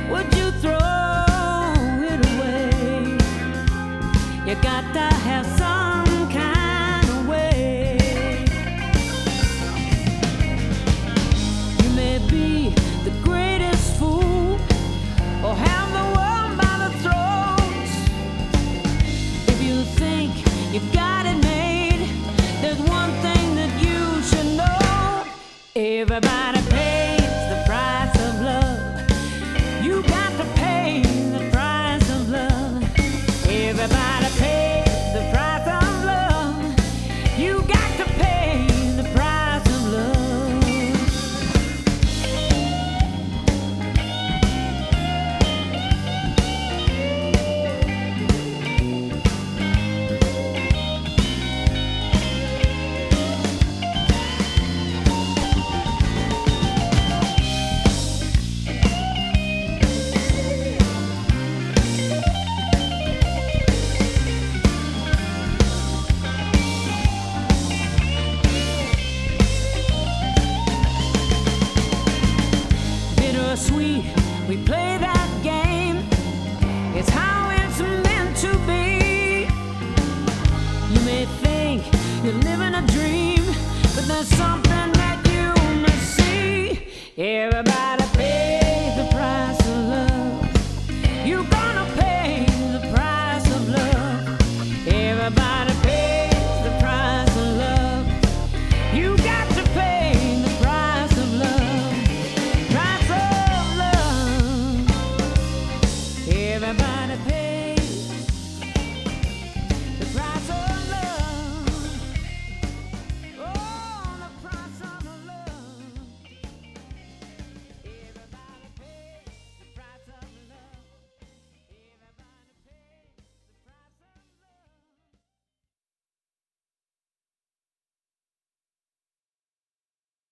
would you throw it away? You got to have some kind of way. You may be the greatest fool or have the world by the throat. If you think you got it made, there's one thing that you should know. Everybody pays the price of love. You got to pay the price of love. Everybody pays the price of love. You got to pay the price of love. Sweet, we play that game. It's how it's meant to be. You may think you're living a dream, but there's something that you must see. Everybody